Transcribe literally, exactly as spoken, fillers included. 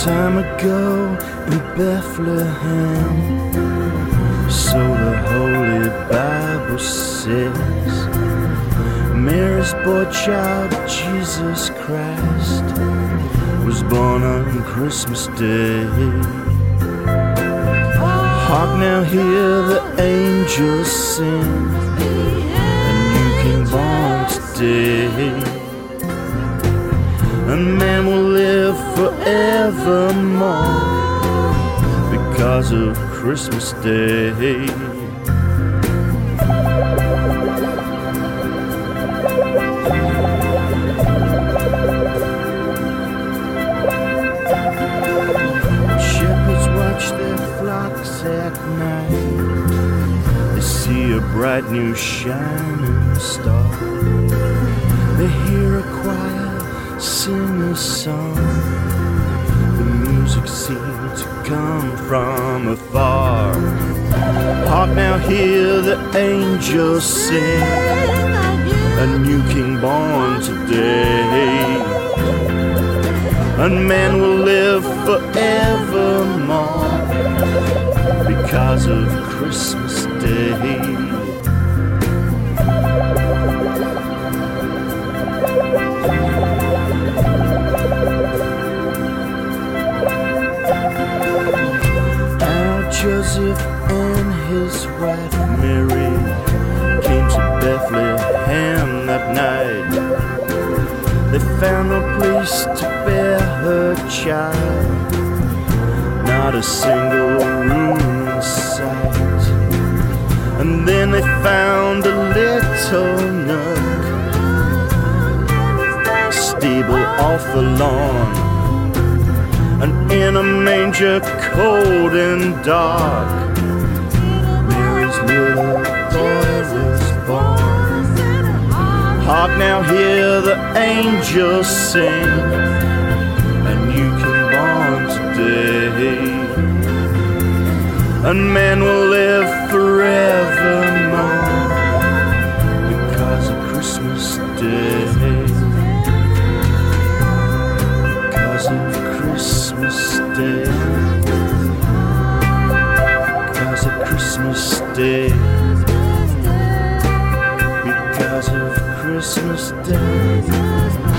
time ago in Bethlehem, so the Holy Bible says, Mary's boy child, Jesus Christ, was born on Christmas Day. Hark now, hear the angels sing, a new king born today. And man will live forevermore because of Christmas Day. Shepherds watch their flocks at night. They see a bright new shining star. They hear a choir sing a song. The music seems to come from afar. Hark now, hear the angels sing, a new king born today. And man will live forevermore because of Christmas Day. Joseph and his wife Mary came to Bethlehem that night. They found no place to bear her child, not a single room in sight. And then they found a little nook, a stable off the lawn, and in a manger cold and dark, Mary's little boy was born. Hark now, hear the angels sing, a new king born today. And man will live forevermore because of Christmas Day. Because of Christmas Day, because of Christmas Day, because of Christmas Day.